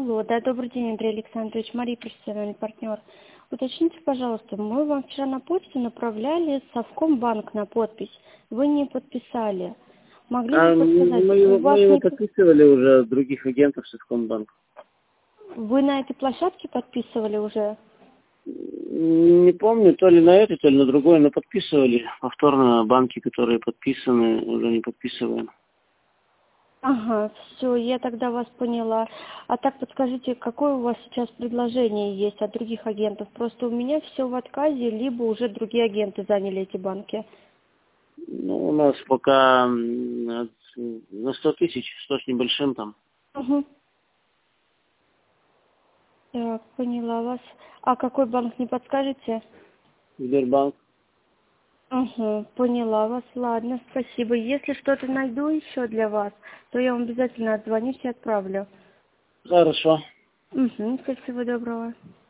Алло, да, добрый день, Андрей Александрович, Мария, профессиональный партнер. Уточните, пожалуйста, мы вам вчера на почту направляли Совкомбанк на подпись. Вы не подписали. Могли бы подсказать, Мы у вас его не... подписывали уже других агентов Совкомбанка. Вы на этой площадке подписывали уже? Не помню, то ли на этой, то ли на другой, но подписывали. Повторно банки, которые подписаны, уже не подписываем. Ага, все, я тогда вас поняла. А так подскажите, какое у вас сейчас предложение есть от других агентов? Просто у меня все в отказе, либо уже другие агенты заняли эти банки. Ну, у нас пока на 100 тысяч, 100 с небольшим там. Угу. Так, поняла вас. А какой банк, не подскажете? Сбербанк. Угу, поняла вас. Ладно, спасибо. Если что-то найду еще для вас, то я вам обязательно отзвонюсь и отправлю. Хорошо. Угу, всего доброго.